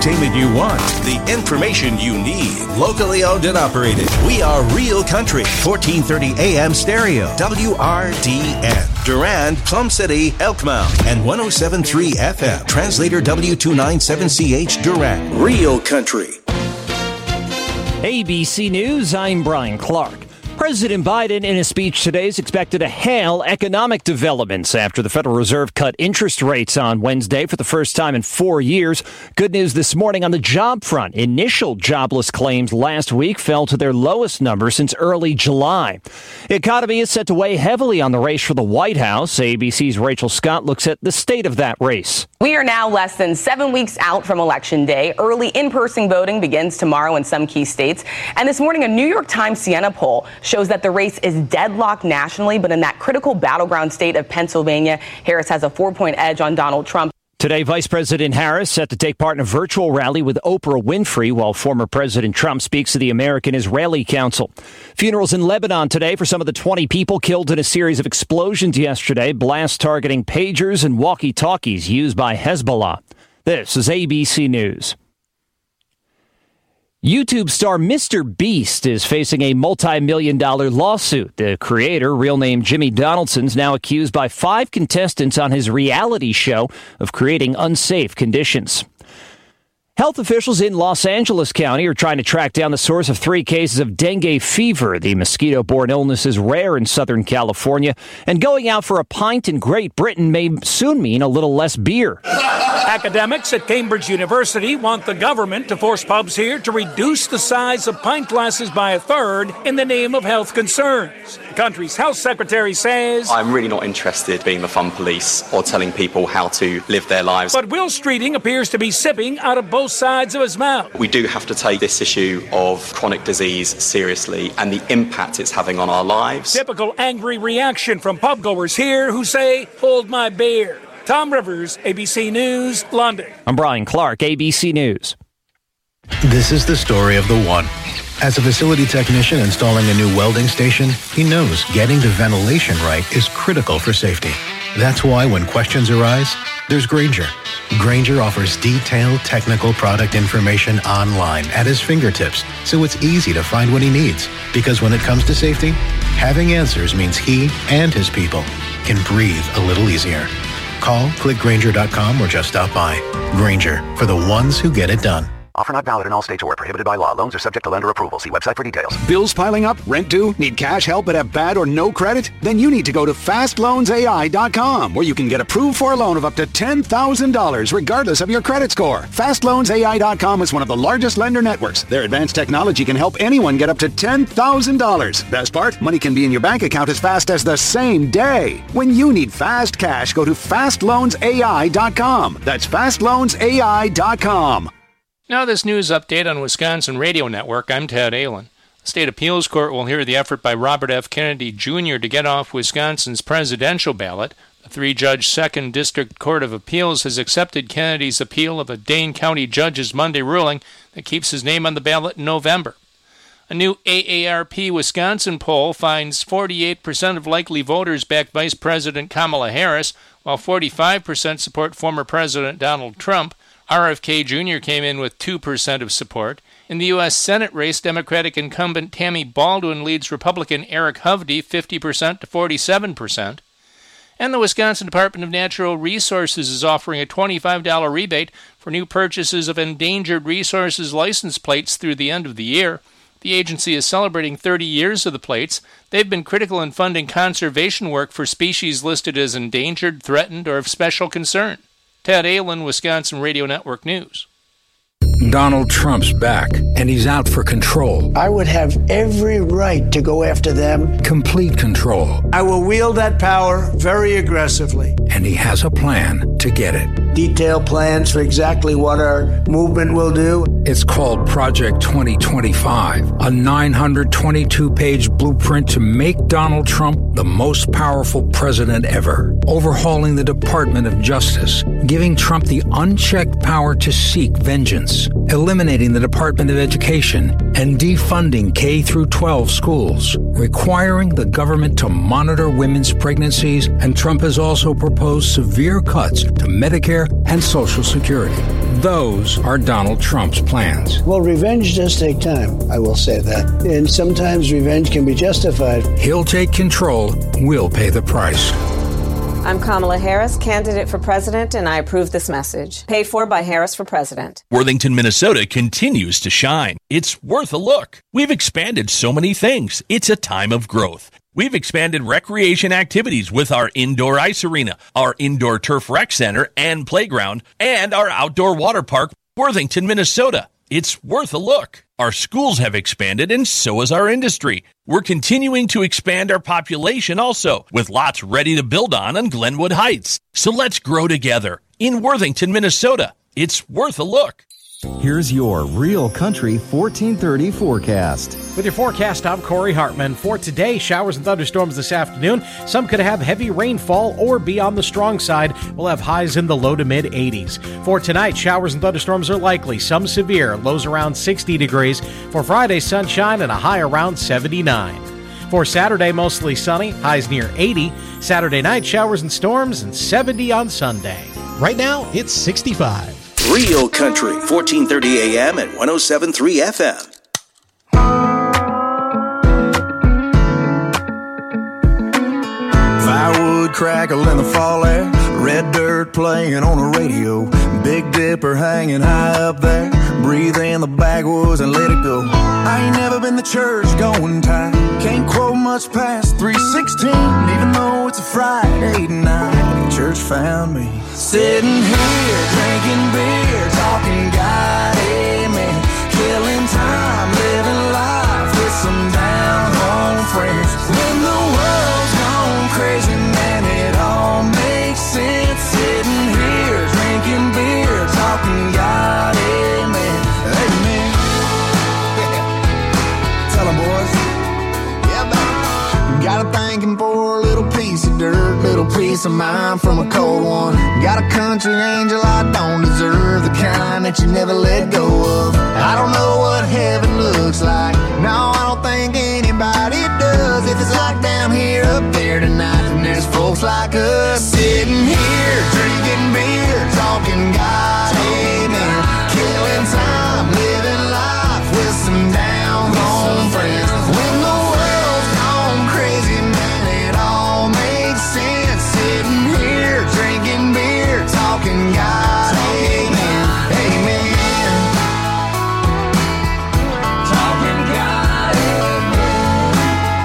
entertainment you want, the information you need. Locally owned and operated. We are Real Country, 1430 AM stereo, WRDN. Durand, Plum City, Elkmount, and 107.3 FM. Translator W297CH Durand. Real Country. ABC News, I'm Brian Clark. President Biden, in a speech today, is expected to hail economic developments after the Federal Reserve cut interest rates on Wednesday for the first time in 4 years. Good news this morning on the job front. Initial jobless claims last week fell to their lowest number since early July. The economy is set to weigh heavily on the race for the White House. ABC's Rachel Scott looks at the state of that race. We are now less than 7 weeks out from Election Day. Early in-person voting begins tomorrow in some key states. And this morning, a New York Times Siena poll shows that the race is deadlocked nationally, but in that critical battleground state of Pennsylvania, Harris has a 4-point edge on Donald Trump. Today, Vice President Harris set to take part in a virtual rally with Oprah Winfrey while former President Trump speaks to the American Israeli Council. Funerals in Lebanon today for some of the 20 people killed in a series of explosions yesterday, blasts targeting pagers and walkie-talkies used by Hezbollah. This is ABC News. YouTube star Mr. Beast is facing a multi-million-dollar lawsuit. The creator, real name Jimmy Donaldson, is now accused by 5 contestants on his reality show of creating unsafe conditions. Health officials in Los Angeles County are trying to track down the source of 3 cases of dengue fever. The mosquito-borne illness is rare in Southern California, and going out for a pint in Great Britain may soon mean a little less beer. Academics at Cambridge University want the government to force pubs here to reduce the size of pint glasses by 1/3 in the name of health concerns. The country's health secretary says, I'm really not interested in being the fun police or telling people how to live their lives. But Will Streeting appears to be sipping out of both sides of his mouth. We do have to take this issue of chronic disease seriously and the impact it's having on our lives. Typical angry reaction from pubgoers here who say, hold my beer. Tom Rivers, ABC News, London. I'm Brian Clark, ABC News. This is the story of the one. As a facility technician installing a new welding station, he knows getting the ventilation right is critical for safety. That's why when questions arise, there's Grainger. Grainger offers detailed technical product information online at his fingertips, so it's easy to find what he needs. Because when it comes to safety, having answers means he and his people can breathe a little easier. Call, click Grainger.com, or just stop by. Grainger, for the ones who get it done. Offer not valid in all states or where prohibited by law. Loans are subject to lender approval. See website for details. Bills piling up? Rent due? Need cash help but have bad or no credit? Then you need to go to FastLoansAI.com, where you can get approved for a loan of up to $10,000 regardless of your credit score. FastLoansAI.com is one of the largest lender networks. Their advanced technology can help anyone get up to $10,000. Best part? Money can be in your bank account as fast as the same day. When you need fast cash, go to FastLoansAI.com. That's FastLoansAI.com. Now this news update on Wisconsin Radio Network. I'm Ted Allen. The State Appeals Court will hear the effort by Robert F. Kennedy, Jr. to get off Wisconsin's presidential ballot. The 3-judge 2nd District Court of Appeals has accepted Kennedy's appeal of a Dane County judge's Monday ruling that keeps his name on the ballot in November. A new AARP Wisconsin poll finds 48% of likely voters back Vice President Kamala Harris, while 45% support former President Donald Trump. RFK Jr. came in with 2% of support. In the U.S. Senate race, Democratic incumbent Tammy Baldwin leads Republican Eric Hovde 50% to 47%. And the Wisconsin Department of Natural Resources is offering a $25 rebate for new purchases of endangered resources license plates through the end of the year. The agency is celebrating 30 years of the plates. They've been critical in funding conservation work for species listed as endangered, threatened, or of special concern. Ted Allen, Wisconsin Radio Network News. Donald Trump's back, and he's out for control. I would have every right to go after them. Complete control. I will wield that power very aggressively. And he has a plan to get it. Detailed plans for exactly what our movement will do. It's called Project 2025, a 922-page blueprint to make Donald Trump the most powerful president ever. Overhauling the Department of Justice, giving Trump the unchecked power to seek vengeance. eliminating the Department of Education, and defunding K-12 schools, requiring the government to monitor women's pregnancies, and Trump has also proposed severe cuts to Medicare and Social Security. Those are Donald Trump's plans. Well, revenge does take time, I will say that. And sometimes revenge can be justified. He'll take control. We'll pay the price. I'm Kamala Harris, candidate for president, and I approve this message. Paid for by Harris for President. Worthington, Minnesota continues to shine. It's worth a look. We've expanded so many things. It's a time of growth. We've expanded recreation activities with our indoor ice arena, our indoor turf rec center and playground, and our outdoor water park, Worthington, Minnesota. It's worth a look. Our schools have expanded, and so has our industry. We're continuing to expand our population also, with lots ready to build on Glenwood Heights. So let's grow together in Worthington, Minnesota. It's worth a look. Here's your Real Country 1430 forecast. With your forecast, I'm Corey Hartman. For today, showers and thunderstorms this afternoon. Some could have heavy rainfall or be on the strong side. We'll have highs in the low to mid 80s. For tonight, showers and thunderstorms are likely, some severe, lows around 60 degrees. For Friday, sunshine and a high around 79. For Saturday, mostly sunny, highs near 80. Saturday night, showers and storms, and 70 on Sunday. Right now, it's 65. Real Country, 1430 AM and 107.3 FM. Firewood crackle in the fall air, red dirt playing on the radio, Big Dipper hanging high up there, breathe in the backwoods and let it go. I ain't never been to church going type, can't quote much past 3:16, even though it's a Friday night. Church found me sitting here drinking beer, talking God, amen, killing time, living life with some down home friends. When the world's gone crazy, man, it all makes sense. Sitting here drinking beer, talking God, amen, amen. Tell 'em, boys. Yeah, baby. Got a thanking for a little piece of dirt, little piece of mind from a cold one. Got a country angel I don't deserve, the kind that you never let go of. I don't know what heaven looks like, no, I don't think anybody does. If it's like down here, up there tonight, then there's folks like us sitting here drinking beer, talking God, amen, killing time, living life with some down home friends. When the world's gone crazy, man, it all makes sense. Sitting here drinking beer, talking God, amen, amen, talking God, amen.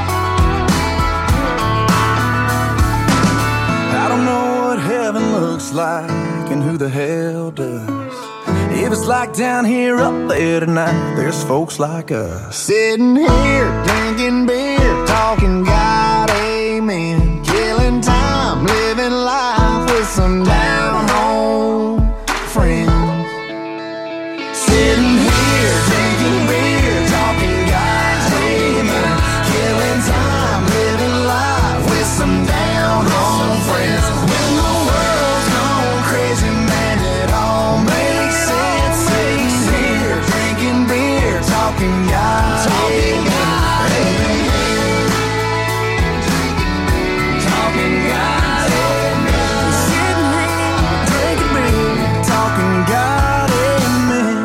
I don't know what heaven looks like and who the hell does. If it's like down here, up there tonight, there's folks like us sitting here drinking beer, talking God, amen, killing time, living life with some down home friends. Sitting here drinking beer, talking God, amen, killing time, living life with some down home friends. When the world's gone crazy, man, it all makes sense. Sitting here drinking beer, talking God, amen, amen, talking God, amen. Sitting here drinking beer, talking God, amen.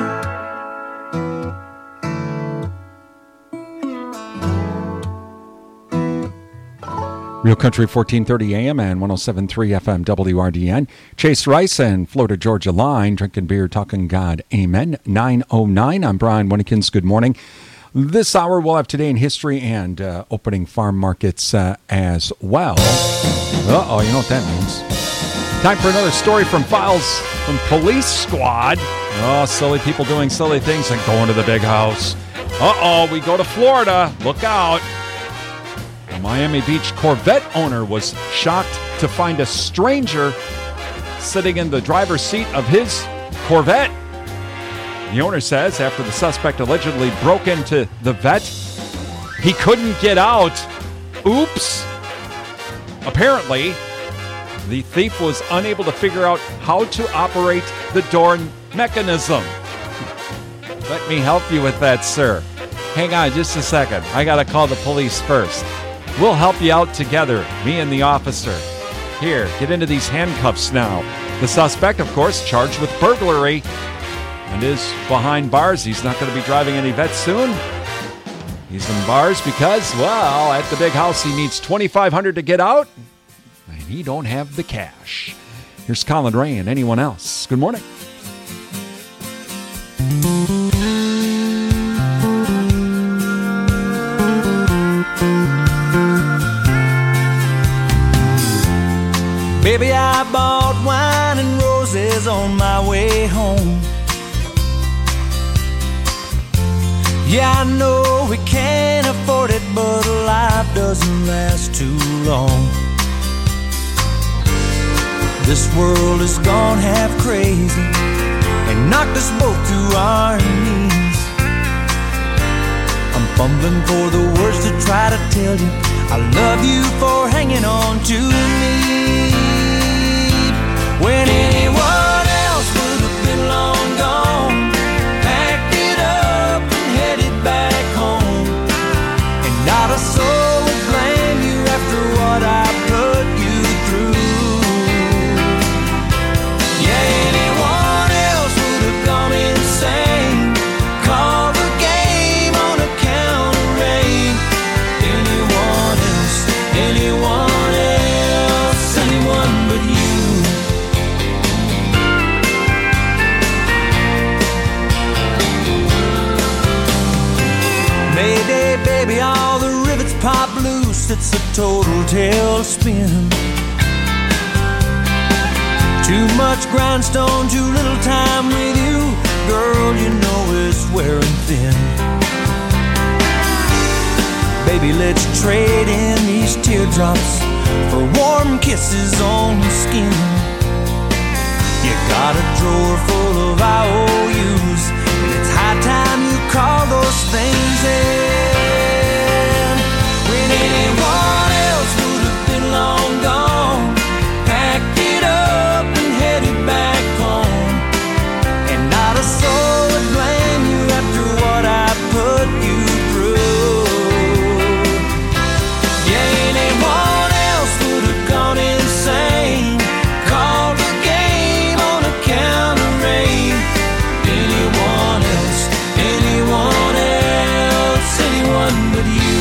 Real Country 1430 AM and 107.3 FM WRDN. Chase Rice and Florida Georgia Line, drinking beer, talking God, amen. 9:09. I'm Brian Winnekins. Good morning. This hour we'll have Today in History and opening farm markets as well. Uh-oh, you know what that means. Time for another story from Files from Police Squad. Oh, silly people doing silly things and going to the big house. Uh-oh, we go to Florida. Look out. A Miami Beach Corvette owner was shocked to find a stranger sitting in the driver's seat of his Corvette. The owner says after the suspect allegedly broke into the vet, he couldn't get out. Oops. Apparently, the thief was unable to figure out how to operate the door mechanism. Let me help you with that, sir. Hang on just a second. I got to call the police first. We'll help you out together, me and the officer. Here, get into these handcuffs now. The suspect, of course, charged with burglary and is behind bars. He's not going to be driving any vets soon. He's in bars because, well, at the big house he needs $2,500 to get out, and he don't have the cash. Here's Colin Ray and anyone else. Good morning. Baby, I bought wine and roses on my way home. Yeah, I know we can't afford it, but life doesn't last too long. This world has gone half crazy and knocked us both to our knees. I'm fumbling for the words to try to tell you I love you for hanging on to me, when anyone else would have been long gone, packed it up and headed back home, and not a soul would blame you after what I put you through. Yeah, anyone else would have gone insane, called the game on account of rain. Anyone else, anyone else, anyone but you. Mayday, baby, all the rivets pop loose. It's a total tailspin. Too much grindstone, too little time with you. Girl, you know it's wearing thin. Baby, let's trade in these teardrops for warm kisses on the skin. You got a drawer full of IOUs, and it's high time you call those things in. When anyone else would have been long gone, packed it up and headed back home, and not a soul would blame you after what I put you through. Yeah, anyone else would have gone insane, called the game on account of rain. Anyone else, anyone else, anyone but you.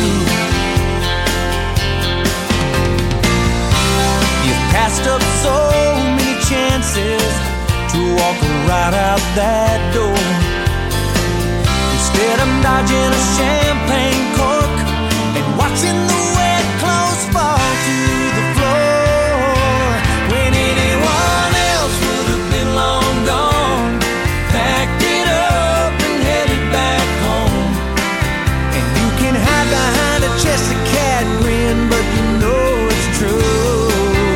You've passed up so many chances to walk right out that door. Instead I'm dodging a champagne cork and watching the wet clothes fall to the floor. When anyone else would have been long gone, packed it up and headed back home, and you can hide behind a chesty cat grin, but you know it's true.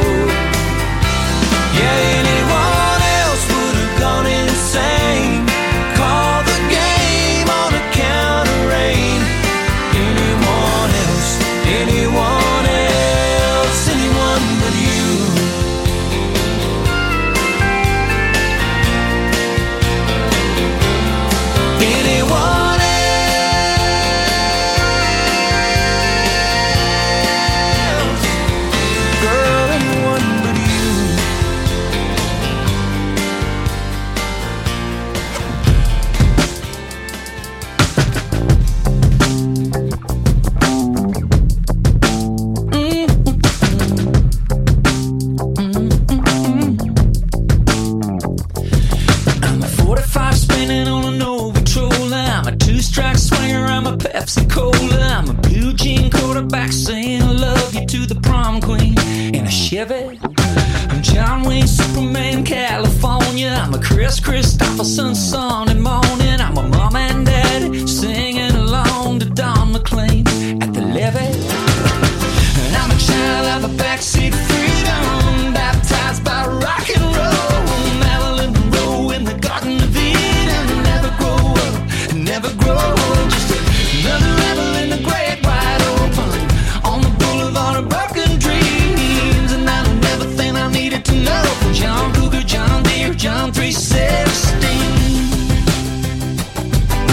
Yeah, anyone else would have gone insane, called the game on account of rain. Anyone else, anyone else, anyone but you. Anyone else, girl, anyone but you. I'm a 45 spinning on a Nova Troller. I'm a two-strike swinger. I'm a Pepsi Cola. I'm a blue jean quarterback saying I love you to the prom queen in a Chevy. I'm John Wayne Superman, California. I'm a Chris Christopherson Sunday morning. I'm a mom and daddy singing along to Don McLean at the levee. And I'm a child of a backseat freedom, baptized by rock and roll. Marilyn Monroe in the Garden of Eden. Never grow up, never grow old. Just another rebel in the great wide open, on the boulevard of broken dreams. And I learned everything I needed to know from John Cougar, John Deere, John 316.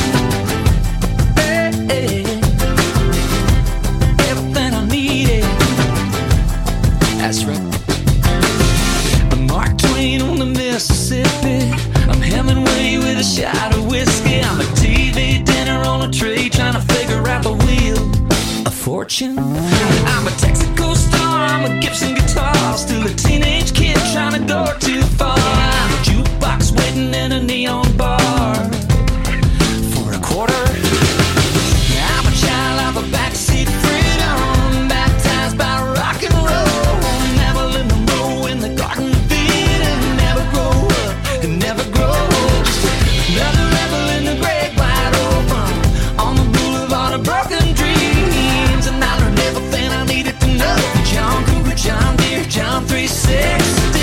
Mark Twain on the Mississippi. I'm Hemingway with a shot of whiskey. I'm a TV dinner on a tray trying to figure out the wheel of fortune. I'm a Texaco star, I'm a Gibson guitar, still a teenage kid trying to go too far. I'm a jukebox waiting in a neon bar for a quarter. I'm a child of a backseat freedom, baptized by rock and roll. Marilyn Monroe in the Garden of Eden. Never grow up and never grow old. Just another rebel in the great wide open, on the boulevard of broken dreams. And I learned everything I needed to know. John Cougar, John Deere, John 360.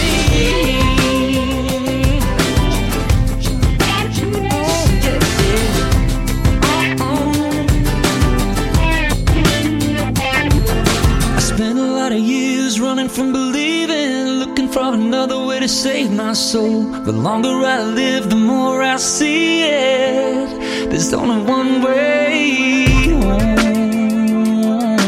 Running from believing, looking for another way to save my soul. The longer I live, the more I see it. There's only one way home.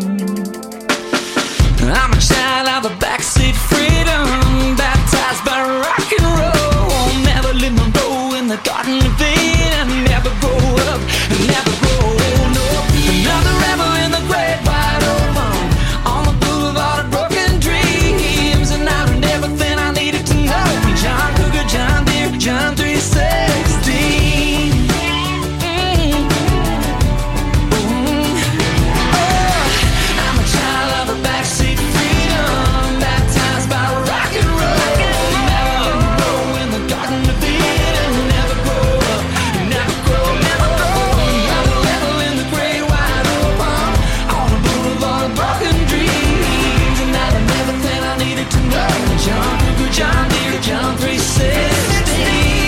I'm a child of a backseat freedom, baptized by rock and roll. Marilyn Monroe in the Garden of Eden. Never grow up, never grow old. No, another rebel in the great wide open, on the boulevard of broken dreams. And I learned everything I needed to know. John Cougar, John Deere, John 316. I'm a child of a backseat freedom, baptized by rock and roll. Never grow in the Garden of Eden. Never grow up, never grow, never grow. Another level in the great wide open, on the boulevard of broken dreams. And I learned everything I needed to know. John Cougar, John Deere, John 360.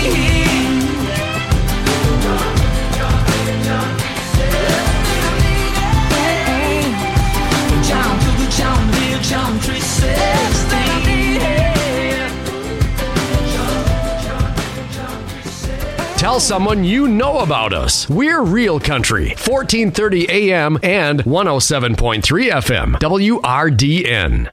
John Cougar, John Deere, John 360. Tell someone you know about us. We're Real Country, 1430 AM and 107.3 FM, WRDN.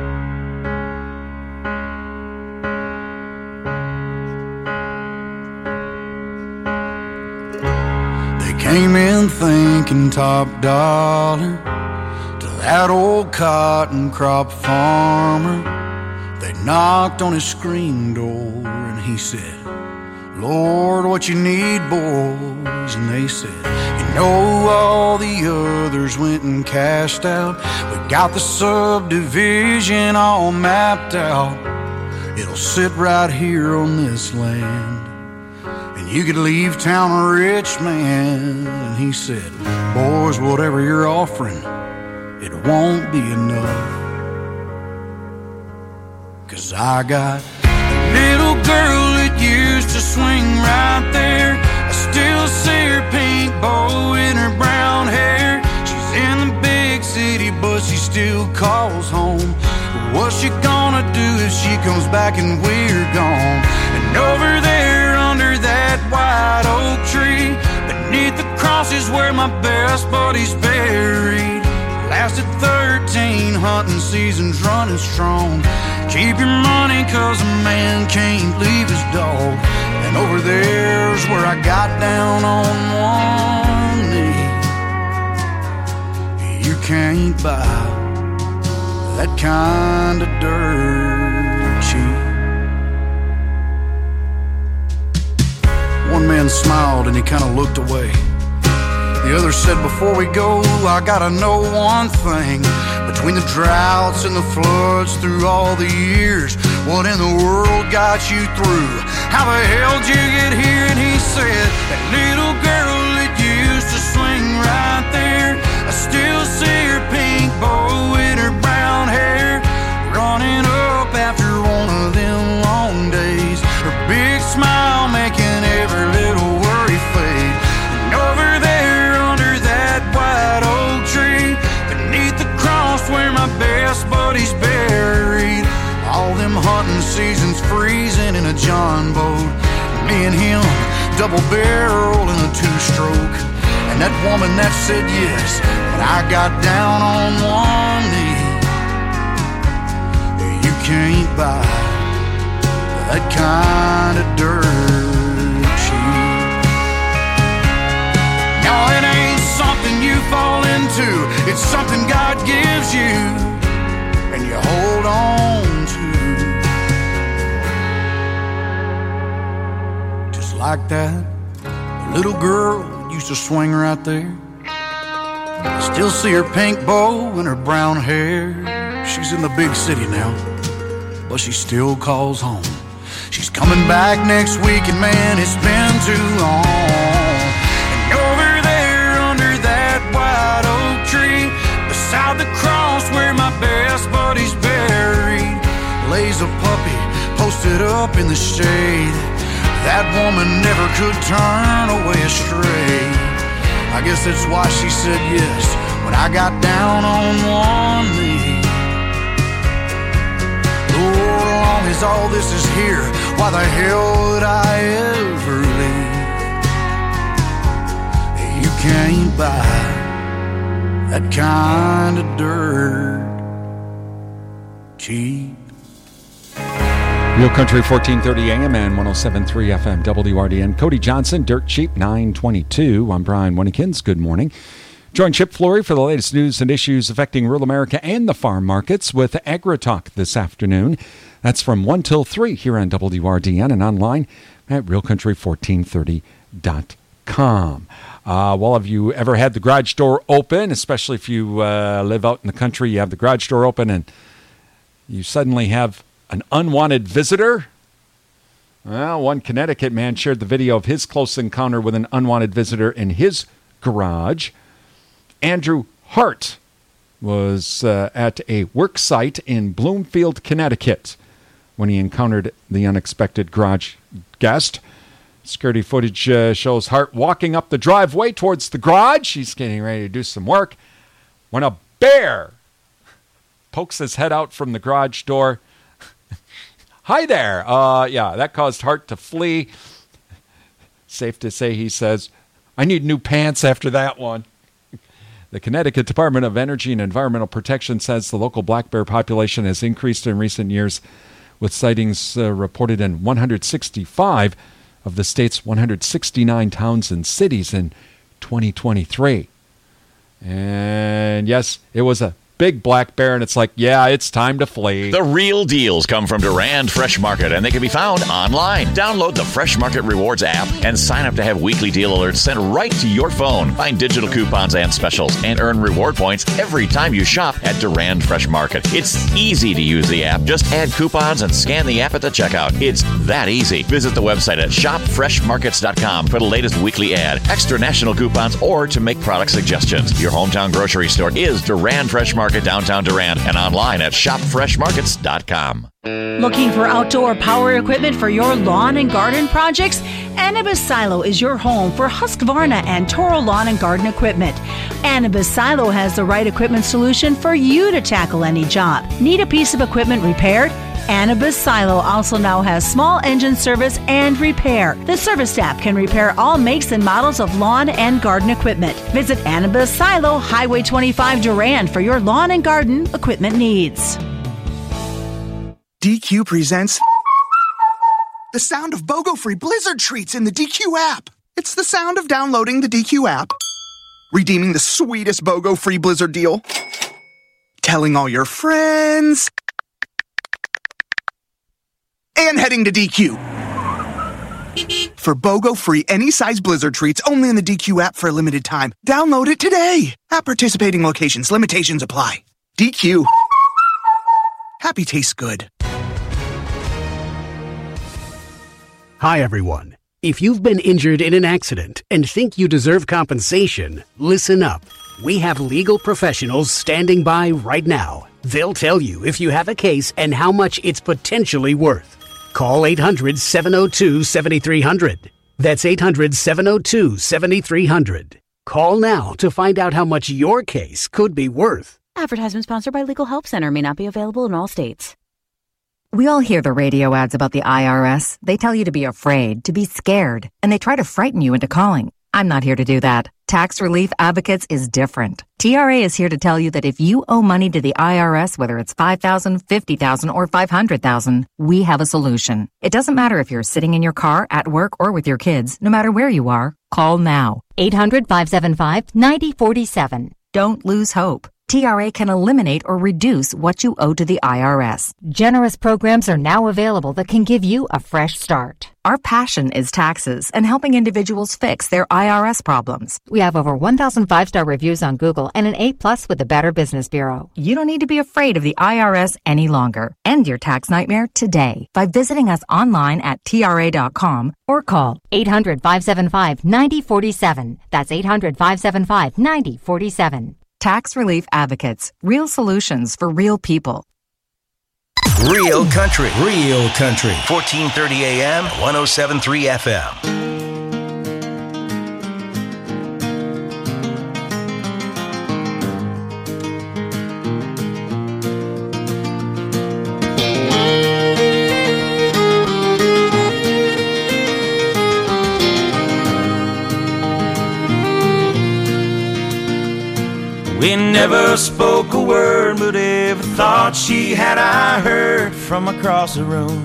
They came in thinking top dollar to that old cotton crop farmer. They knocked on his screen door and he said, Lord, what you need, boys? And they said, you know, all the others went and cashed out. We got the subdivision all mapped out. It'll sit right here on this land, and you could leave town a rich man. And he said, boys, whatever you're offering, it won't be enough. 'Cause I got a little girl that used to swing right there. I still see her pink bow in her brown hair. She's in the big city, but she still calls home. What's she gonna do if she comes back and we're gone? And over there under that white oak tree, beneath the cross is where my best buddy's buried. Lasted 13 hunting seasons running strong. Keep your money 'cause a man can't leave his dog. And over there's where I got down on one knee. You can't buy that kind of dirt cheap. One man smiled and he kind of looked away. The other said, before we go, I gotta know one thing. Between the droughts and the floods through all the years, what in the world got you through? How the hell did you get here? And he said, that little girl that used to swing right there, I still see her pink bow in her brown hair, running up after one of them long days. Her big smile making every little worry fade. And over there under that white oak tree, beneath the cross where my best buddy's buried, all them hunting seasons freezing in a John boat. Me and him, double barrel in a two-stroke. And that woman that said yes, but I got down on one knee. You can't buy that kind of dirt cheap. No, it ain't something you fall into. It's something God gives you and you hold on to. Just like that little girl that used to swing right there. I still see her pink bow and her brown hair. She's in the big city now, but she still calls home. She's coming back next week, and man, it's been too long. And over there under that white oak tree, beside the cross where my best buddy's buried, lays a puppy posted up in the shade. That woman never could turn away astray. I guess that's why she said yes when I got down on one knee. Lord, as long as all this is here, why the hell would I ever leave? You can't buy that kind of dirt cheap. Real Country 1430 AM and 107.3 FM WRDN. Cody Johnson, Dirt Cheap, 922. I'm Brian Winnekins. Good morning. Join Chip Flory for the latest news and issues affecting rural America and the farm markets with AgriTalk this afternoon. That's from 1 till 3 here on WRDN and online at realcountry1430.com. Well, have you ever had the garage door open, especially if you live out in the country, you have the garage door open and you suddenly have an unwanted visitor? Well, one Connecticut man shared the video of his close encounter with an unwanted visitor in his garage. Andrew Hart was at a work site in Bloomfield, Connecticut, when he encountered the unexpected garage guest. Security footage shows Hart walking up the driveway towards the garage. He's getting ready to do some work when a bear pokes his head out from the garage door. Hi there. Yeah, that caused Hart to flee. Safe to say, he says, I need new pants after that one. The Connecticut Department of Energy and Environmental Protection says the local black bear population has increased in recent years, with sightings reported in 165 of the state's 169 towns and cities in 2023. And yes, it was a big black bear, and it's like, yeah, it's time to flee. The real deals come from Durand Fresh Market, and they can be found online. Download the Fresh Market Rewards app and sign up to have weekly deal alerts sent right to your phone. Find digital coupons and specials and earn reward points every time you shop at Durand Fresh Market. It's easy to use the app. Just add coupons and scan the app at the checkout. It's that easy. Visit the website at shopfreshmarkets.com for the latest weekly ad, extra national coupons, or to make product suggestions. Your hometown grocery store is Durand Fresh Market, downtown Durand, and online at shopfreshmarkets.com. Looking for outdoor power equipment for your lawn and garden projects? Anibis Silo is your home for Husqvarna and Toro lawn and garden equipment. Anibis Silo has the right equipment solution for you to tackle any job. Need a piece of equipment repaired? Anibis Silo also now has small engine service and repair. The service staff can repair all makes and models of lawn and garden equipment. Visit Anibis Silo, Highway 25 Durand for your lawn and garden equipment needs. DQ presents the sound of BOGO-free Blizzard treats in the DQ app. It's the sound of downloading the DQ app, redeeming the sweetest BOGO-free Blizzard deal, telling all your friends, and heading to DQ. For BOGO-free any-size Blizzard treats only in the DQ app for a limited time. Download it today. At participating locations, limitations apply. DQ. Happy tastes good. Hi, everyone. If you've been injured in an accident and think you deserve compensation, listen up. We have legal professionals standing by right now. They'll tell you if you have a case and how much it's potentially worth. Call 800-702-7300. That's 800-702-7300. Call now to find out how much your case could be worth. Advertisement sponsored by Legal Help Center. May not be available in all states. We all hear the radio ads about the IRS. They tell you to be afraid, to be scared, and they try to frighten you into calling. I'm not here to do that. Tax Relief Advocates is different. TRA is here to tell you that if you owe money to the IRS, whether it's $5,000, $50,000, or $500,000, we have a solution. It doesn't matter if you're sitting in your car, at work, or with your kids. No matter where you are, call now. 800-575-9047. Don't lose hope. TRA can eliminate or reduce what you owe to the IRS. Generous programs are now available that can give you a fresh start. Our passion is taxes and helping individuals fix their IRS problems. We have over 1,000 5-star reviews on Google and an A+ with the Better Business Bureau. You don't need to be afraid of the IRS any longer. End your tax nightmare today by visiting us online at TRA.com or call 800-575-9047. That's 800-575-9047. Tax Relief Advocates. Real solutions for real people. Real country. Real country. 1430 AM, 107.3 FM. We never spoke a word, but every thought she had I heard from across the room.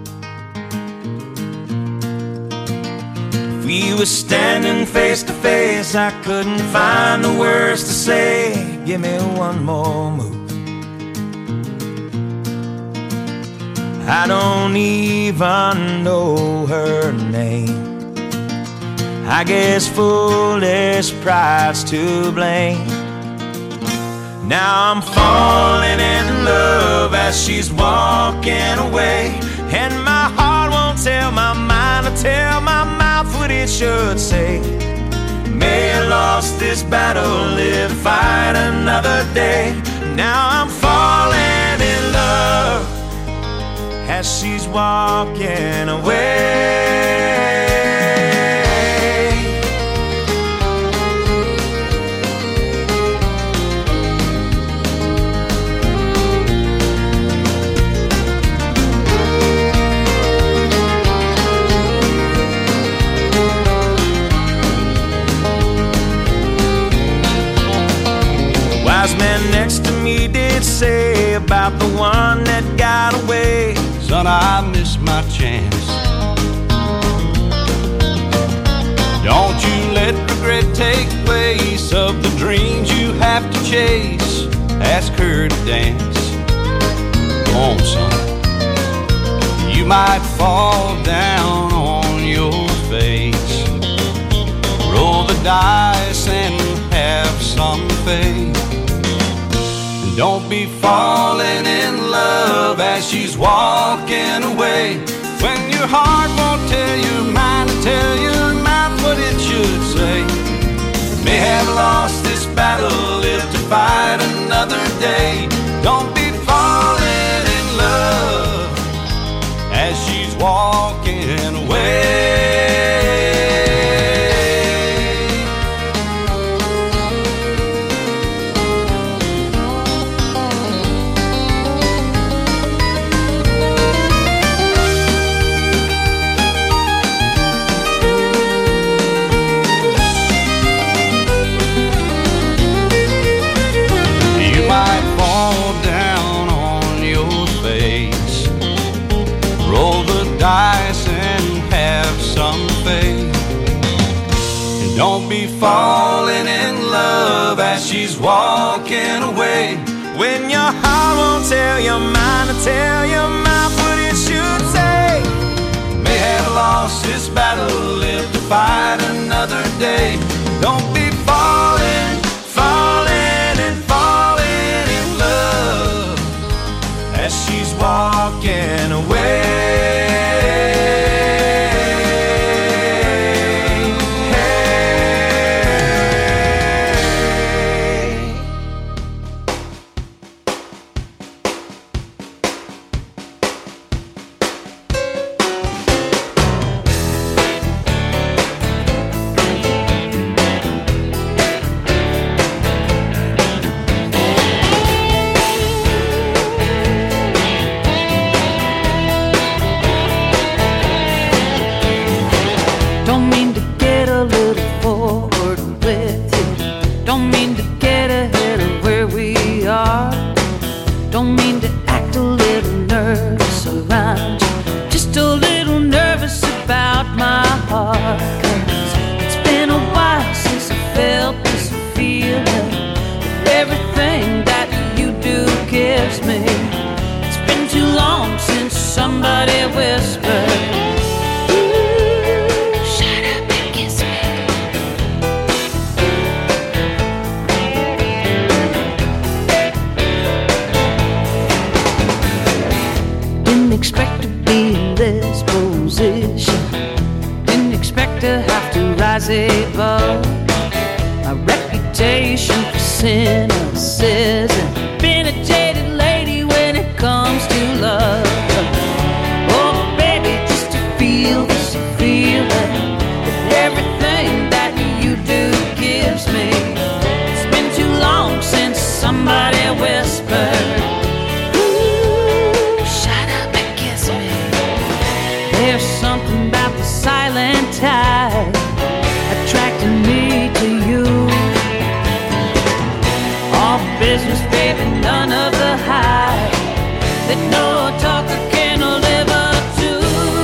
If we were standing face to face, I couldn't find the words to say. Give me one more move. I don't even know her name. I guess foolish pride's to blame. Now I'm falling in love as she's walking away, and my heart won't tell my mind or tell my mouth what it should say. May I lost this battle, live to fight another day. Now I'm falling in love as she's walking away. Wise man next to me did say about the one that got away, son, I missed my chance. Don't you let regret take place of the dreams you have to chase. Ask her to dance. Come on, son. You might fall down on your face. Roll the dice and have some faith. Don't be falling in love as she's walking away, when your heart won't tell your mind and tell your mouth what it should say. May have lost this battle, live to fight another day. Don't be falling in love as she's walking away. Dice and have some faith. And don't be falling in love as she's walking away, when your heart won't tell your mind to tell your mouth what it should say. May have lost this battle, live to fight another day. Don't be falling in love as she's walking away. expect to be in this position. Didn't expect to have to rise above my reputation for cynicism. Been a jaded lady when it comes to love. Oh, baby, just to feel this feeling that everything that you do gives me. It's been too long since somebody whispered, ooh, shut up and kiss me. There's something about the silent tide attracting me to you. All business, baby, none of the hype that no talker can live up to.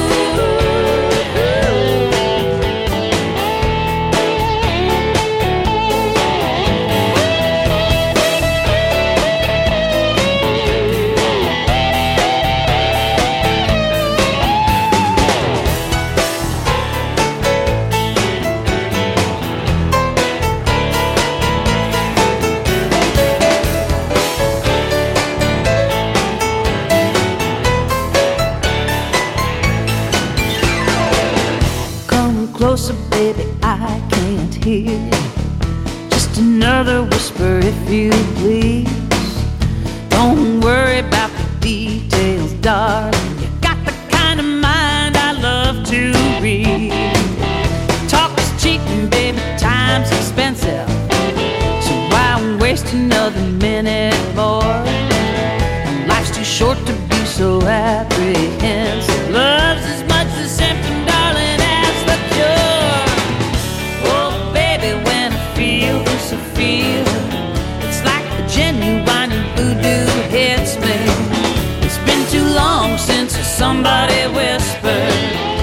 Closer, baby, I can't hear. Just another whisper, if you please. Don't worry about the details, darling. You got the kind of mind I love to read. Talk is cheap and baby, time's expensive. So why waste another minute more? Life's too short to be so apprehensive. Love's as much the symptom, darling, as the cure. Oh, baby, when I feel this, I feel it's like the genuine voodoo hits me. It's been too long since somebody whispered,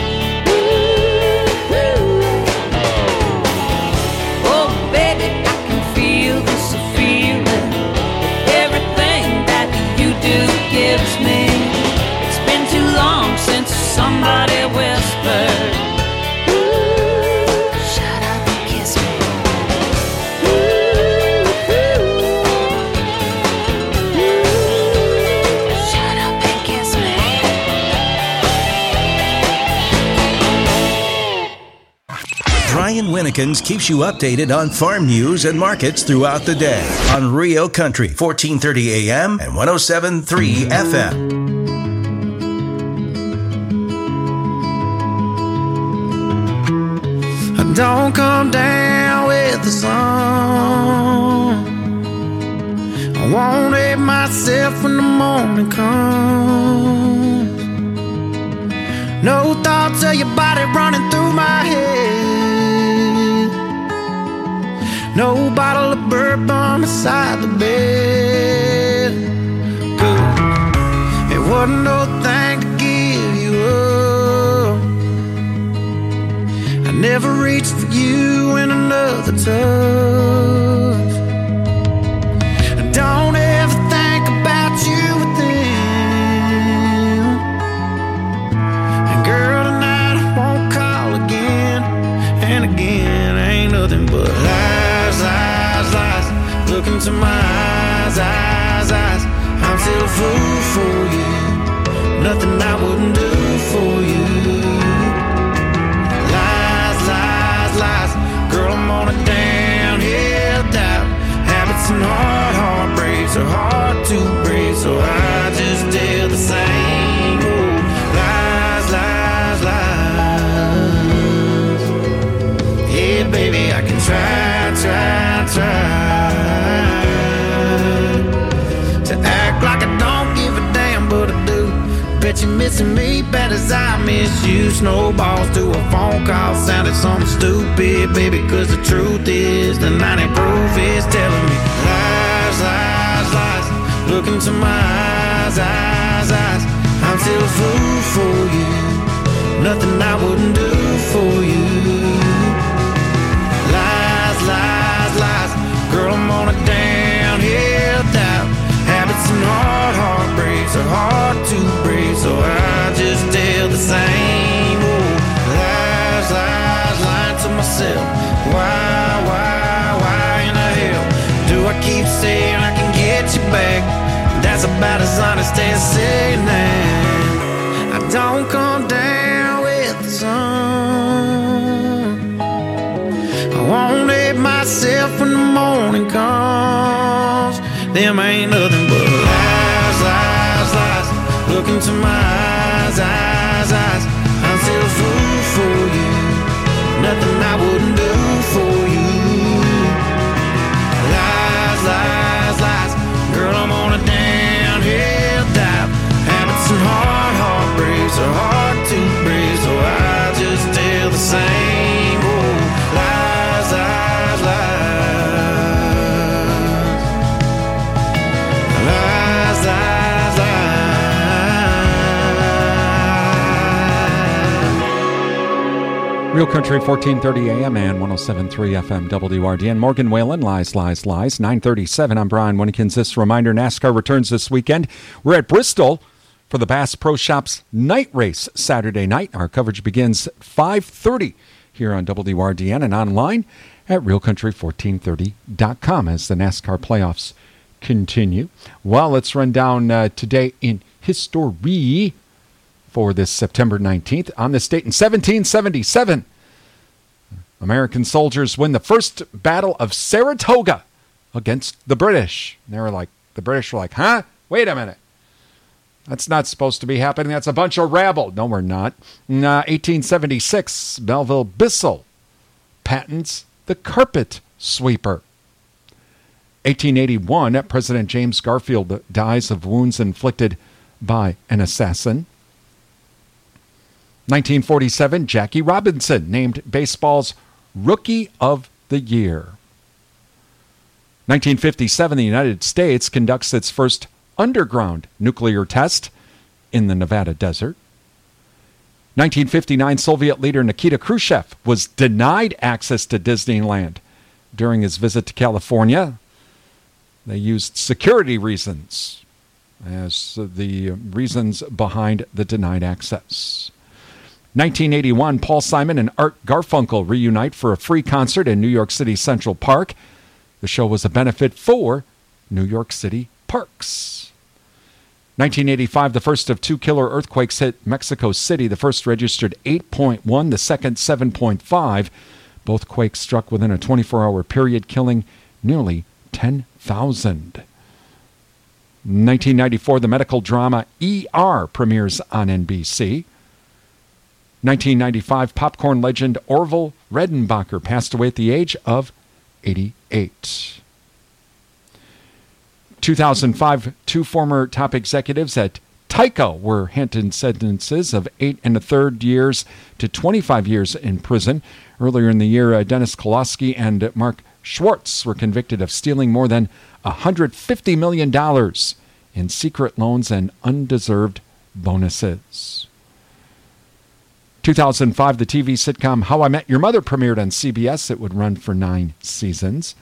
ooh, ooh. Oh, baby, I can feel this feeling that everything that you do gives me. It's been too long since somebody whispered, ooh, shut up and kiss me. Ooh, ooh, shut up and kiss me. Brian Winnekins keeps you updated on farm news and markets throughout the day on Rio Country, 1430 AM and 107.3 FM. Don't come down with the sun. I won't hate myself when the morning comes. No thoughts of your body running through my head. No bottle of bourbon beside the bed. Good. It wasn't no thing to give you up. I never reached for you in another touch. Don't ever think about you with them. And girl, tonight I won't call again. And again, ain't nothing but lies, lies, lies. Look into my eyes, eyes, eyes. I'm still a fool for you. Nothing I wouldn't do for you. Lies. Girl, I'm on a downhill doubt. Habits and heartbreaks are hard to break, so I just tell the same old lies, lies, lies. Yeah, baby, I can try to act like I don't give a damn, but I do. Bet you're missing me bad as I miss you. Snowballs to a phone call sounded something stupid, baby, cause the truth is the 90 proof is telling me lies, lies, lies. Look into my eyes, eyes, eyes. I'm still a fool for you. Nothing I wouldn't do for you. Lies, lies, lies. Girl, I'm on a downhill doubt. Habits and heartbreaks are hard to break, so I just tell the same old lies, lies, lying to myself. Why in the hell do I keep saying I can get you back? That's about as honest as saying that. them ain't nothing but lies, lies, lies. Look into my eyes, eyes, eyes. I'm still a fool for you. Nothing I wouldn't do for you. Lies, lies, lies. Girl, I'm on a downhill dive. Habits and heartbreaks are hard to break, so I just tell the same old lies, lies, lies. Lies, lies, lies. Real Country 1430 AM and 107.3 FM WRDN. Morgan Whalen, Lies, Lies, Lies. 9:37. I'm Brian Winnekins. This reminder, NASCAR returns this weekend. We're at Bristol for the Bass Pro Shops night race Saturday night. Our coverage begins 5:30 here on WRDN and online at realcountry1430.com as the NASCAR playoffs continue. Well, let's run down today in history for this September 19th. On this date in 1777, American soldiers win the first Battle of Saratoga against the British. The British were like, huh? Wait a minute. That's not supposed to be happening. That's a bunch of rabble. No, we're not. 1876, Melville Bissell patents the carpet sweeper. 1881, President James Garfield dies of wounds inflicted by an assassin. 1947, Jackie Robinson named baseball's Rookie of the Year. 1957, the United States conducts its first underground nuclear test in the Nevada desert. 1959, Soviet leader Nikita Khrushchev was denied access to Disneyland during his visit to California. They used security reasons as the reasons behind the denied access. 1981, Paul Simon and Art Garfunkel reunite for a free concert in New York City Central Park. The show was a benefit for New York City Parks. 1985, the first of two killer earthquakes hit Mexico City. The first registered 8.1, the second 7.5. Both quakes struck within a 24-hour period, killing nearly 10,000. 1994, the medical drama ER premieres on NBC. 1995, popcorn legend Orville Redenbacher passed away at the age of 88. 2005, two former top executives at Tyco were handed sentences of 8 1/3 years to 25 years in prison. Earlier in the year, Dennis Koloski and Mark Schwartz were convicted of stealing more than $150 million in secret loans and undeserved bonuses. 2005, the TV sitcom How I Met Your Mother premiered on CBS. It would run for 9 seasons.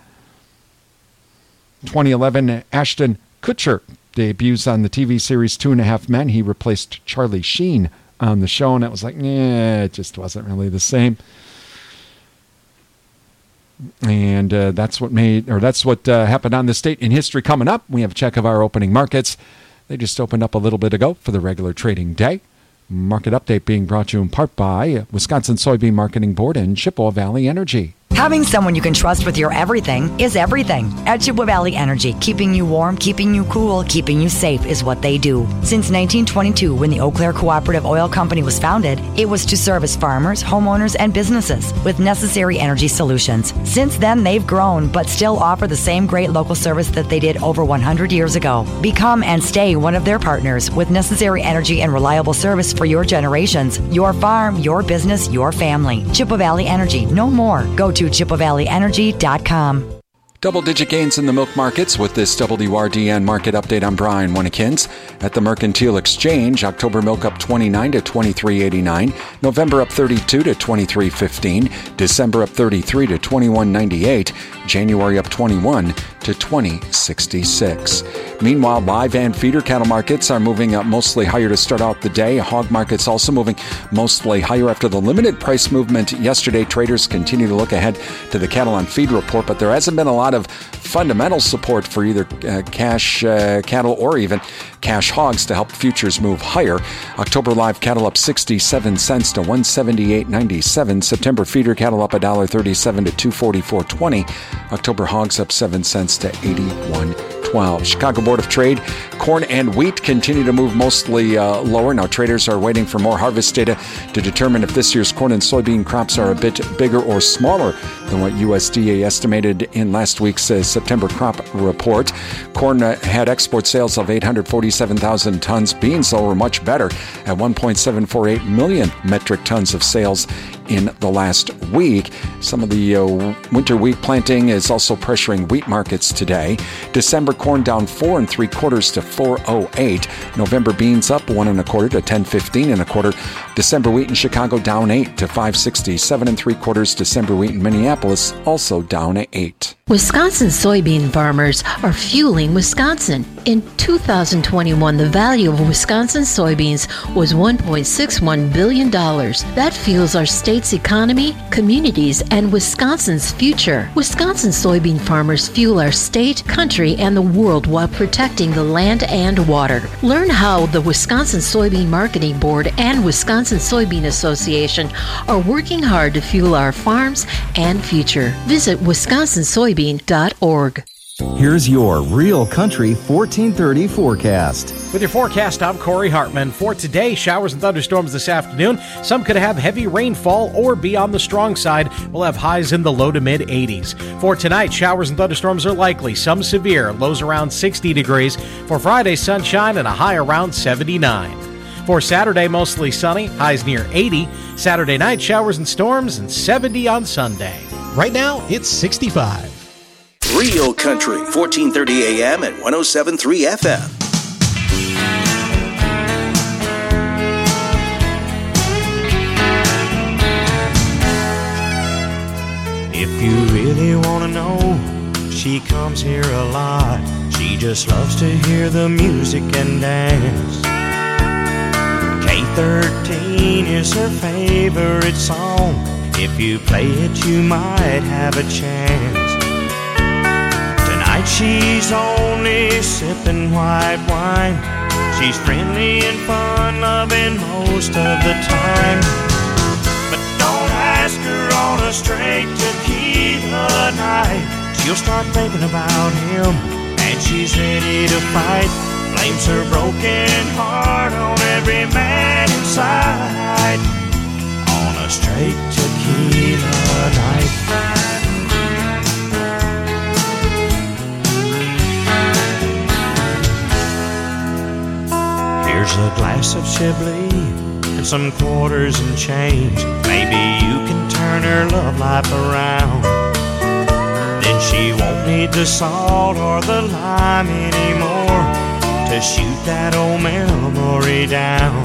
2011, Ashton Kutcher debuts on the TV series 2.5 Men. He replaced Charlie Sheen on the show, and it was like, it just wasn't really the same. And that's what happened on this date in history. Coming up, we have a check of our opening markets. They just opened up a little bit ago for the regular trading day. Market update being brought to you in part by Wisconsin Soybean Marketing Board and Chippewa Valley Energy. Having someone you can trust with your everything is everything. At Chippewa Valley Energy, keeping you warm, keeping you cool, keeping you safe is what they do. Since 1922, when the Eau Claire Cooperative Oil Company was founded, it was to service farmers, homeowners, and businesses with necessary energy solutions. Since then, they've grown, but still offer the same great local service that they did over 100 years ago. Become and stay one of their partners with necessary energy and reliable service for your generations, your farm, your business, your family. Chippewa Valley Energy, no more. Go to ChippewaValleyEnergy.com. Double-digit gains in the milk markets with this WRDN market update. I'm Brian Winnekins. At the Mercantile Exchange, October milk up 29 to 23.89, November up 32 to 23.15, December up 33 to 21.98, January up 21 to 20.66. Meanwhile, live and feeder cattle markets are moving up mostly higher to start out the day. Hog markets also moving mostly higher after the limited price movement yesterday. Traders continue to look ahead to the cattle on feed report, but there hasn't been a lot of fundamental support for either cash cattle or even cash hogs to help futures move higher. October live cattle up 67 cents to 178.97. September feeder cattle up $1.37 to 244.20. October hogs up 7 cents to 81.20. 12. Chicago Board of Trade, corn and wheat continue to move mostly lower. Now, traders are waiting for more harvest data to determine if this year's corn and soybean crops are a bit bigger or smaller than what USDA estimated in last week's September crop report. Corn had export sales of 847,000 tons. Beans, though, were much better at 1.748 million metric tons of sales in the last week. Some of the winter wheat planting is also pressuring wheat markets today. December corn down 4 3/4 to 408. November beans up 1 1/4 to 10.15 1/4. December wheat in Chicago down 8 to 560. 7 3/4. December wheat in Minneapolis also down 8. Wisconsin soybean farmers are fueling Wisconsin. In 2021, the value of Wisconsin soybeans was $1.61 billion. That fuels our state's economy, communities, and Wisconsin's future. Wisconsin soybean farmers fuel our state, country, and the world while protecting the land and water. Learn how the Wisconsin Soybean Marketing Board and Wisconsin Soybean Association are working hard to fuel our farms and future. Visit wisconsinsoybean.org. Here's your Real Country 1430 forecast. With your forecast, I'm Corey Hartman. For today, showers and thunderstorms this afternoon. Some could have heavy rainfall or be on the strong side. We'll have highs in the low to mid 80s. For tonight, showers and thunderstorms are likely, some severe, lows around 60 degrees. For Friday, sunshine and a high around 79. For Saturday, mostly sunny, highs near 80. Saturday night, showers and storms, and 70 on Sunday. Right now, it's 65. Real Country, 1430 AM and 107.3 FM. If you really want to know, she comes here a lot. She just loves to hear the music and dance. K13 is her favorite song. If you play it, you might have a chance. Tonight she's only sipping white wine. She's friendly and fun-loving most of the time. But don't ask her on a straight tequila night. She'll start thinking about him, and she's ready to fight. Blames her broken heart on every man inside. On a straight tequila night. Here's a glass of Chablis and some quarters and change. Maybe you can turn her love life around. Then she won't need the salt or the lime anymore to shoot that old memory down.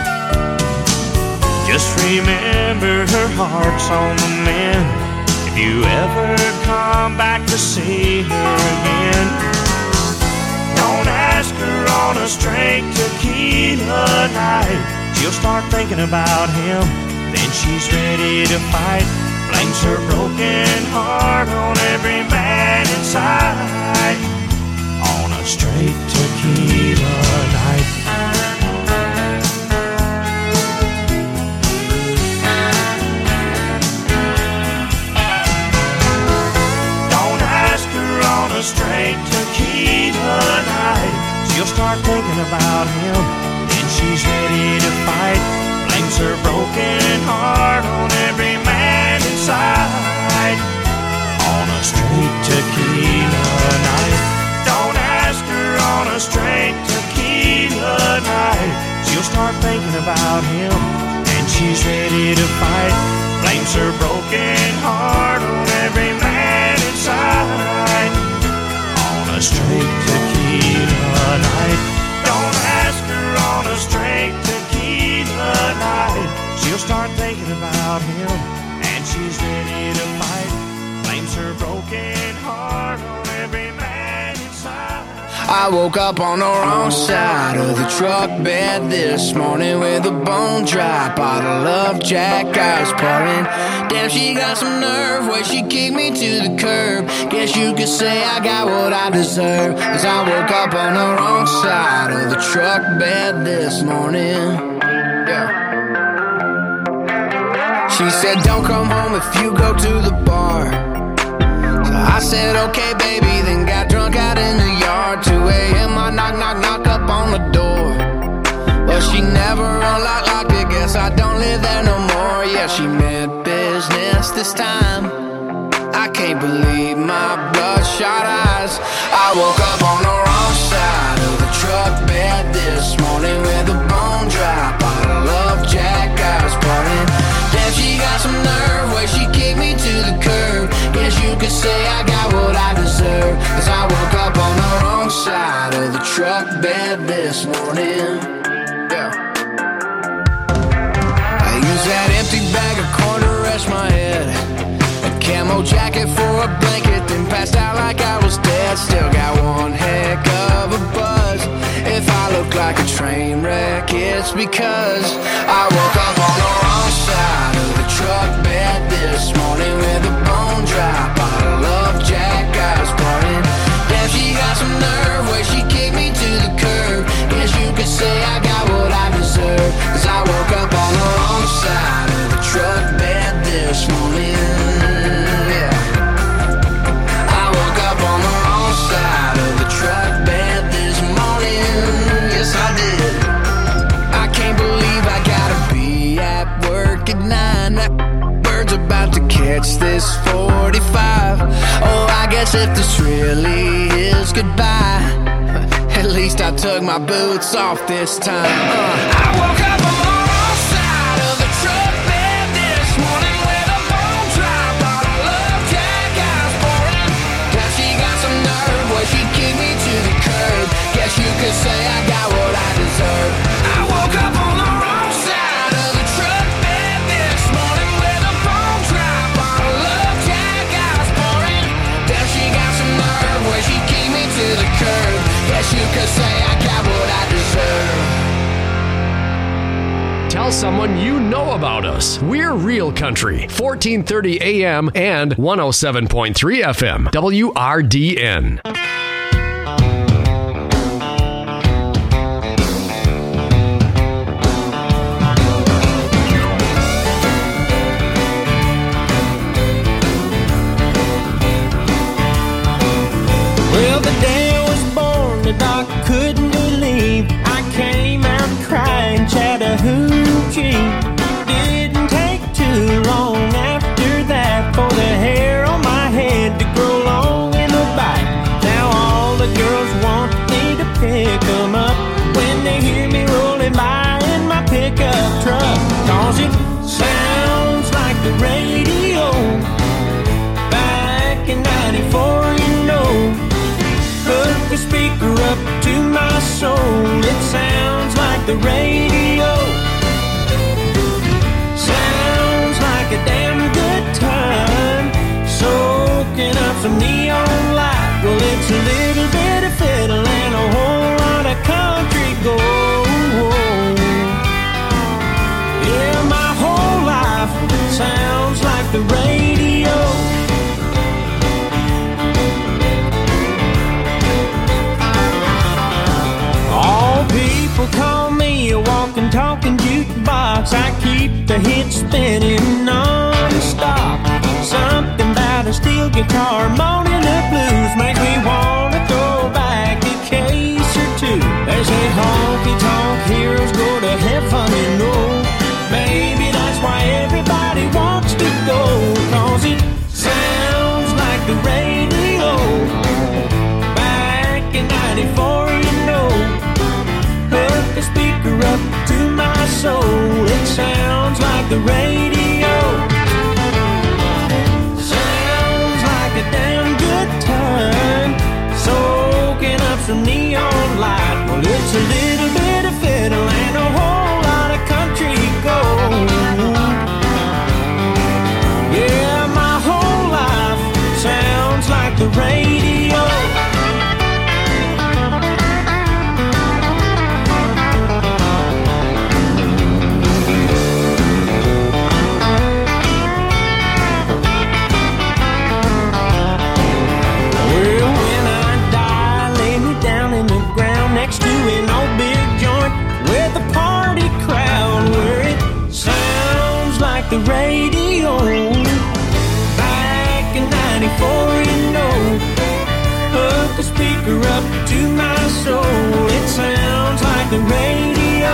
Just remember her heart's on the mend. If you ever come back to see her again, don't ask her on a straight tequila night. She'll start thinking about him, then she's ready to fight. Blames her broken heart on every man inside. On a straight tequila night. Don't ask her on a straight tequila night. She'll start thinking about him, then she's ready to fight. Blames her broken heart on every man inside. On a straight tequila night. Don't ask her on a straight tequila night. She'll start thinking about him, and she's ready to fight. Blames her broken heart on every man inside. On a straight tequila night. Don't ask her on a straight tequila night. She'll start thinking about him, and she's ready to fight. Blames her broken heart on every man inside. I woke up on the wrong side of the truck bed this morning with a bone dry bottle of Jack Ice pouring. Damn, she got some nerve where she kicked me to the curb. Guess you could say I got what I deserve, 'cause I woke up on the wrong side of the truck bed this morning. Yeah. She said don't come home if you go to the bar. So I said okay baby, then got drunk out in the yard. hard. 2 a.m. I knock up on the door. Well, she never unlocked it. Guess I don't live there no more. Yeah, she meant business this time. I can't believe my bloodshot eyes. I woke up on the wrong side of the truck bed this morning with a bone dry bottle of Jack I was pouring. Damn, she got some nerve where she kicked me to the curb. Guess you could say I got what I deserve, 'cause I woke up on the wrong side of the truck bed this morning. Yeah. I use that empty bag of corn to rest my head, a camo jacket for a blanket, then passed out like I was dead. Still got one heck of a buzz. If I look like a train wreck, it's because I woke up on the wrong side of the truck bed this morning with a bone dry bottle of Jack I was pouring. Damn, she got some nerve where she kicked me to the curb. Guess you could say I got what I deserve, 'cause I woke up on the wrong side of the truck bed this morning. It's this 45. Oh, I guess if this really is goodbye, at least I took my boots off this time. I woke up on the wrong side of the truck bed this morning with a bone dry bottle of Jack I was pouring. Now she got some nerve where she kicked me to the curb. Guess you could say I got what I deserve. I woke up on the wrong side of the truck bed this morning with a bone dry bottle of Jack I was pouring. Now she got some nerve where she kicked me to the curb. Guess you could say I got what I deserve. Tell someone you know about us. We're Real Country, 1430 AM and 107.3 FM, WRDN. Well, the day I was born, the doc couldn't believe I came out crying Chattahoochee. Didn't take too long after that for the hair on my head to grow long in the back. Now all the girls want me to pick them up when they hear me rolling by in my pickup truck. 'Cause it sounds like the radio back in 94, you know. Hook the speaker up to my soul. It sounds like the radio. Sounds like a damn good time. Soaking up some neon light. Well, it's a little bit of fiddle and a whole lot of country gold. Yeah, my whole life sounds like the radio. People call me a walking, talking jukebox. I keep the hits spinning non-stop. Something about a steel guitar moaning the blues makes me want to throw back a case or two. They say honky-tonk heroes go to heaven, you know. Maybe that's why everybody wants to go. 'Cause it sounds like the radio back in 94, you know. Hook the speaker up to my soul. It sounds like the radio. Sounds like a damn good time. Soaking up some neon light. Well, it's a little bit of fiddle and a whole lot of country gold. Yeah, my whole life sounds like the radio. Next to an old big joint with a party crowd where it sounds like the radio back in 94, you know. Hook the speaker up to my soul. It sounds like the radio.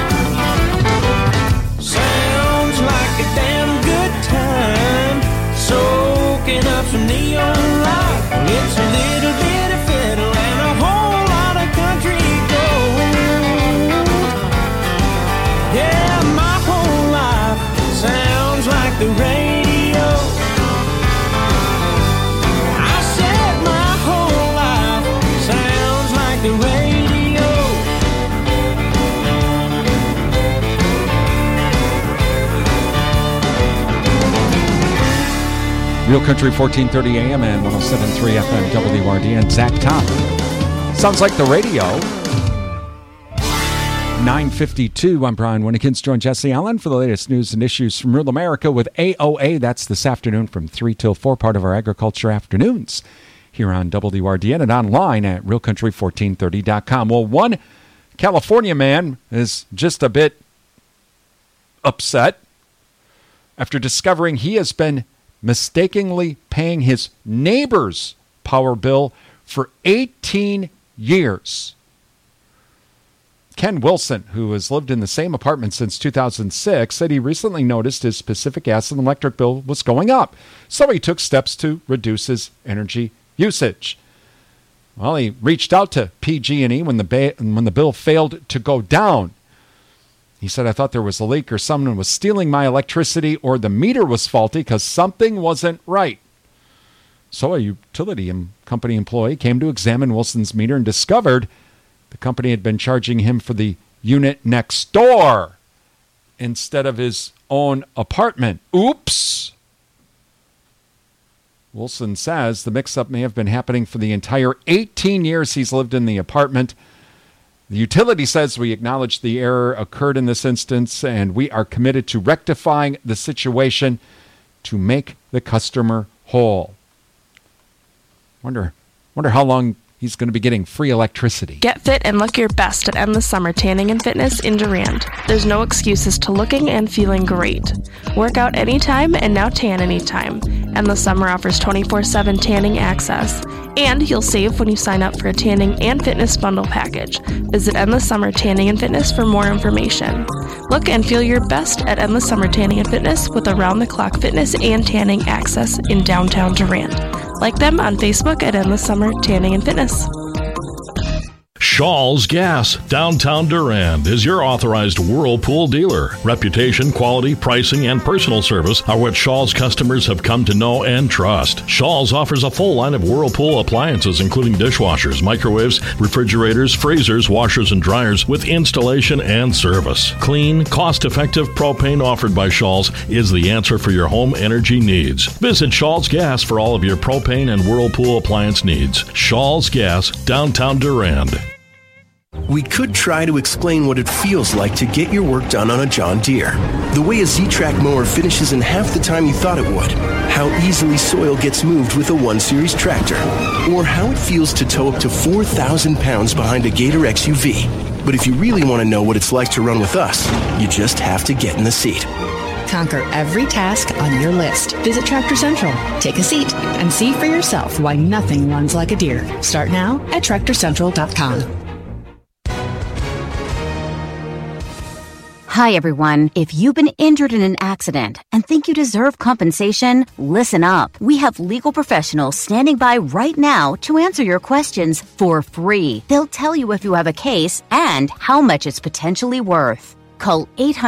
Sounds like a damn good time. Soaking up some neon light. It's a little bit of fiddle and a whole lot of country gold. Yeah, my whole life sounds like the radio. The radio. Real Country 1430 AM and 107.3 FM WRDN. Zach Top. Sounds like the radio. 9:52. I'm Brian Winnekins. Join Jesse Allen for the latest news and issues from rural America with AOA. That's this afternoon from 3 till 4, part of our agriculture afternoons here on WRDN and online at realcountry1430.com. Well, one California man is just a bit upset after discovering he has been mistakenly paying his neighbor's power bill for 18 years. Ken Wilson, who has lived in the same apartment since 2006, said he recently noticed his Pacific Gas and electric bill was going up, so he took steps to reduce his energy usage. Well, he reached out to PG&E when the bill failed to go down. He said, I thought there was a leak or someone was stealing my electricity or the meter was faulty because something wasn't right. So a utility company employee came to examine Wilson's meter and discovered the company had been charging him for the unit next door instead of his own apartment. Oops! Wilson says the mix-up may have been happening for the entire 18 years he's lived in the apartment. The utility says we acknowledge the error occurred in this instance, and we are committed to rectifying the situation to make the customer whole. Wonder how long he's going to be getting free electricity. Get fit and look your best at Endless Summer Tanning and Fitness in Durand. There's no excuses to looking and feeling great. Work out anytime and now tan anytime. Endless Summer offers 24/7 tanning access. And you'll save when you sign up for a tanning and fitness bundle package. Visit Endless Summer Tanning and Fitness for more information. Look and feel your best at Endless Summer Tanning and Fitness with around-the-clock fitness and tanning access in downtown Durand. Like them on Facebook at Endless Summer Tanning and Fitness. Shaw's Gas, downtown Durand, is your authorized Whirlpool dealer. Reputation, quality, pricing, and personal service are what Shaw's customers have come to know and trust. Shaw's offers a full line of Whirlpool appliances, including dishwashers, microwaves, refrigerators, freezers, washers, and dryers, with installation and service. Clean, cost-effective propane offered by Shaw's is the answer for your home energy needs. Visit Shaw's Gas for all of your propane and Whirlpool appliance needs. Shaw's Gas, downtown Durand. We could try to explain what it feels like to get your work done on a John Deere. The way a Z-Track mower finishes in half the time you thought it would. How easily soil gets moved with a 1-Series tractor. Or how it feels to tow up to 4,000 pounds behind a Gator XUV. But if you really want to know what it's like to run with us, you just have to get in the seat. Conquer every task on your list. Visit Tractor Central. Take a seat and see for yourself why nothing runs like a Deere. Start now at TractorCentral.com. Hi, everyone. If you've been injured in an accident and think you deserve compensation, listen up. We have legal professionals standing by right now to answer your questions for free. They'll tell you if you have a case and how much it's potentially worth. Call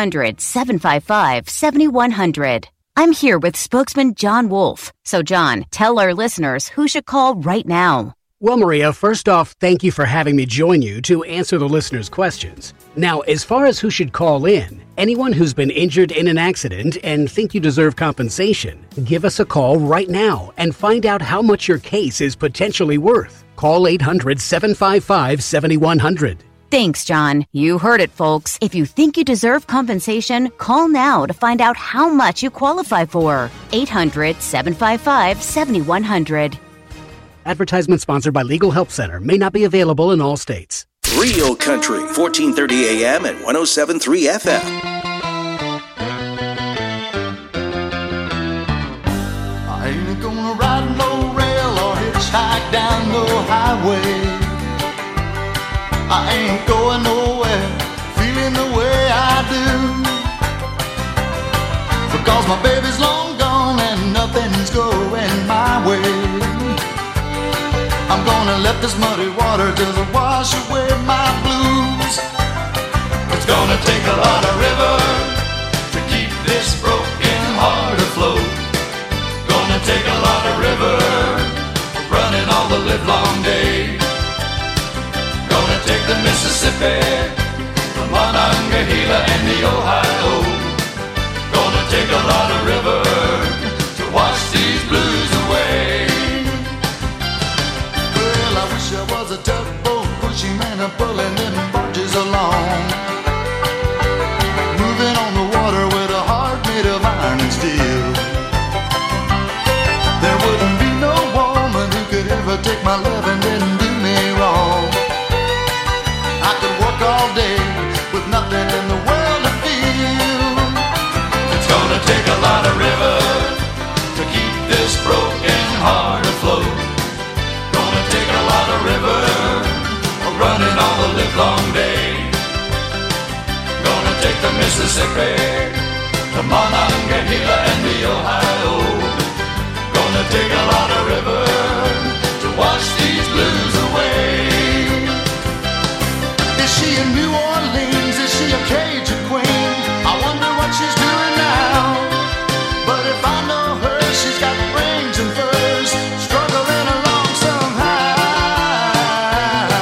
800-755-7100. I'm here with spokesman John Wolf. So, John, tell our listeners who should call right now. Well, Maria, first off, thank you for having me join you to answer the listeners' questions. Now, as far as who should call in, anyone who's been injured in an accident and think you deserve compensation, give us a call right now and find out how much your case is potentially worth. Call 800-755-7100. Thanks, John. You heard it, folks. If you think you deserve compensation, call now to find out how much you qualify for. 800-755-7100. Advertisement sponsored by Legal Help Center. May not be available in all states. Real Country, 1430 AM and 107.3 FM. I ain't gonna ride no rail or hitchhike down no highway. I ain't going nowhere, feeling the way I do. Because my baby's long gone and nothing's going my way. I'm gonna let this muddy water just wash away my blues. It's gonna take a lot of river to keep this broken heart afloat. Gonna take a lot of river running all the livelong day. Gonna take the Mississippi, the Monongahela and the Ohio. Gonna take a lot of river to wash these blues away. Well, I wish I was a tugboat pushing men and pulling them barges along, moving on the water with a heart made of iron and steel. There wouldn't be no woman who could ever take my love and then do me wrong. I could work all day with nothing in the world to feel. It's gonna take a lot of river to keep this broken heart afloat. Gonna take a lot of river running all the livelong day. Gonna take the Mississippi, the Monongahela and the Ohio. Gonna take a lot of river to wash these blues away. Is she in New Orleans? Is she a Cajun queen? I wonder what she's doing now. But if I know her, she's got rings and furs, struggling along somehow.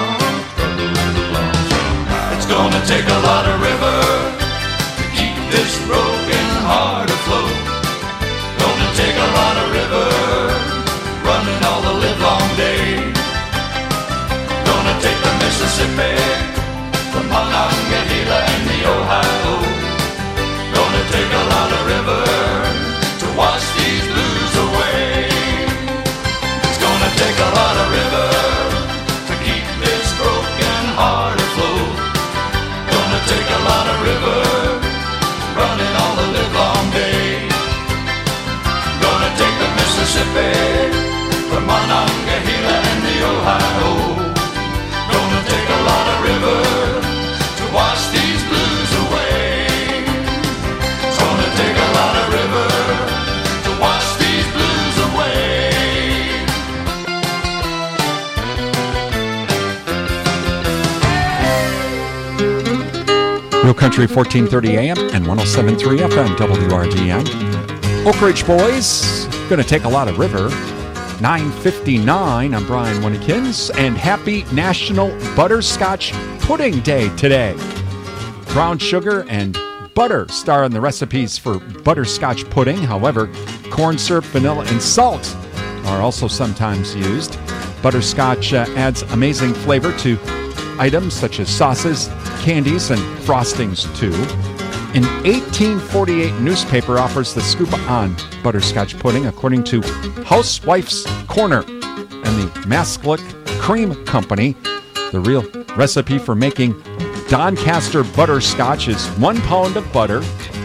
It's gonna take a lot of river to keep this broken heart afloat. Gonna take a lot of river running all the livelong day. Gonna take the Mississippi, the Monongahela and the Ohio. Gonna take a lot of river to wash these blues away. It's gonna take a lot of river to keep this broken heart afloat. Gonna take a lot of river running all the livelong day. Gonna take the Mississippi, the Monongahela and the Ohio. Gonna take a lot of river to wash these blues away. It's gonna take a lot of river to wash these blues away. Real Country 1430 AM and 107.3 FM WRDN. Oak Ridge Boys, gonna take a lot of river. 9:59. I'm Brian Winnekins, and happy National Butterscotch Pudding Day today. Brown sugar and butter star in the recipes for butterscotch pudding. However, corn syrup, vanilla, and salt are also sometimes used. Butterscotch adds amazing flavor to items such as sauces, candies, and frostings too. An 1848 newspaper offers the scoop on butterscotch pudding, according to Housewife's Corner and the Masklick Cream Company. The real recipe for making Doncaster butterscotch is 1 pound of butter,